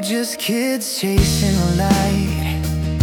just kids chasing a light,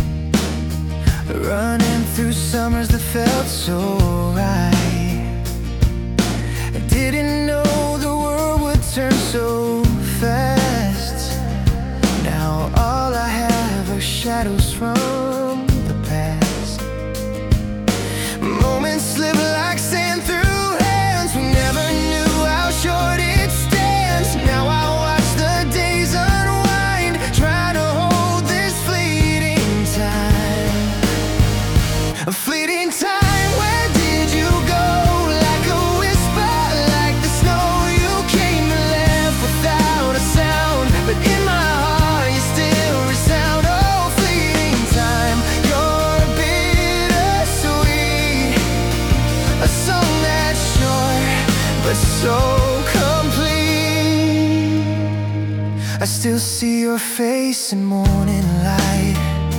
running through summers that felt so right. I didn't know the world would turn so fast. Now all I have are shadows from the past. Moments slip like sand through hands. We never knew how short it stands. Now I watch the days unwind, trying to hold this fleeting time. A fleeting time, where did you go? Like a whisper, like the snow. You came and left without a sound, but in my heart you still resound. Oh, fleeting time, you're bittersweet, a song that's short but so complete. I still see your face in morning light,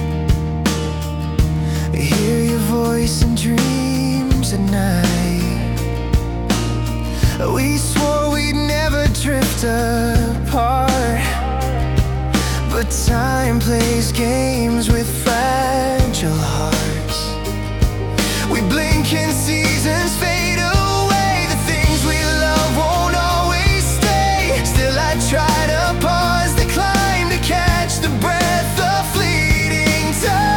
hear your voice in dreams at night. We swore we'd never drift apart, but time plays games with fragile hearts. We blink and seasons fade away. The things we love won't always stay. Still I try to pause the climb, to catch the breath of fleeting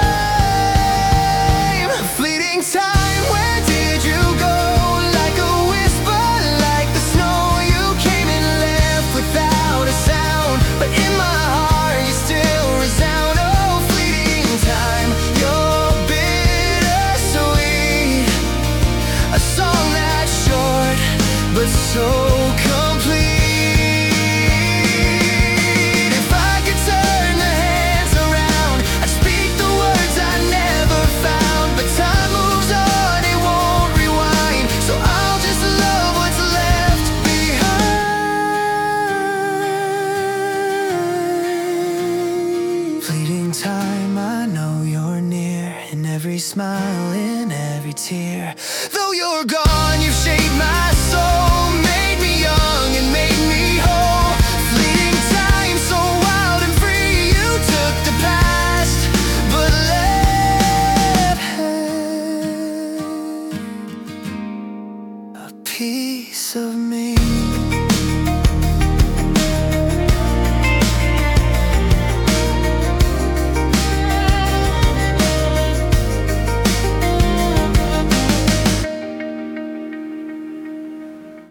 time. Fleeting time, where did you go? Like a whisper, like the snow. You came and left without a sound, but in my heart you still resound. Oh, fleeting time, you're bittersweet, a song that's short but so complete. If I could turn the hands around, I'd speak the words I never found. But time moves on, it won't rewind, so I'll just love what's left behind. Fleeting time, I know you're near, in every smile, in every tear. Though you're gone, you've shaped my